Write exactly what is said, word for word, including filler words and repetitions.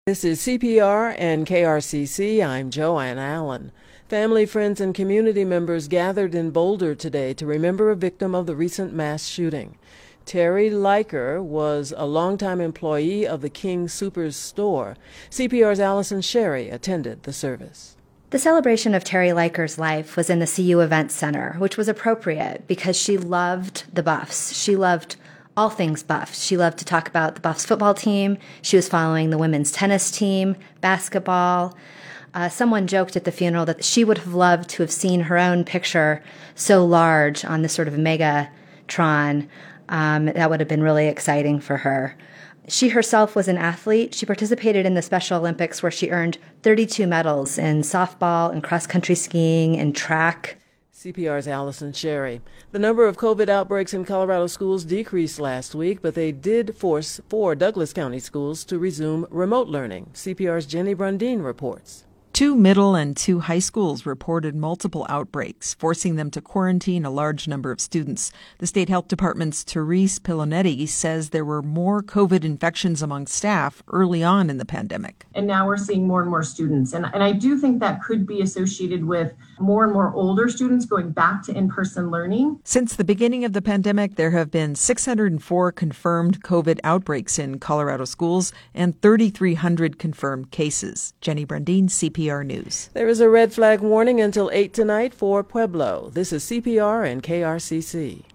This is C P R and K R C C. I'm Joanne Allen. Family, friends, and community members gathered in Boulder today to remember a victim of the recent mass shooting. Terry Leiker was a longtime employee of the King Soopers store. C P R's Allison Sherry attended the service. The celebration of Terry Leiker's life was in the C U Events Center, which was appropriate because she loved the Buffs. She loved all things Buffs. She loved to talk about the Buffs football team. She was following the women's tennis team, basketball. Uh, someone joked at the funeral that she would have loved to have seen her own picture so large on this sort of Megatron. Um, that would have been really exciting for her. She herself was an athlete. She participated in the Special Olympics where she earned thirty-two medals in softball and cross-country skiing and track. C P R's Allison Sherry. The number of COVID outbreaks in Colorado schools decreased last week, but they did force four Douglas County schools to resume remote learning. C P R's Jenny Brundin reports. Two middle and two high schools reported multiple outbreaks, forcing them to quarantine a large number of students. The state health department's Therese Pilonetti says there were more COVID infections among staff early on in the pandemic. And now we're seeing more and more students. And, and I do think that could be associated with more and more older students going back to in-person learning. Since the beginning of the pandemic, there have been six hundred four confirmed COVID outbreaks in Colorado schools and three thousand three hundred confirmed cases. Jenny Brundin, C P R News. There is a red flag warning until eight tonight for Pueblo. This is C P R and K R C C.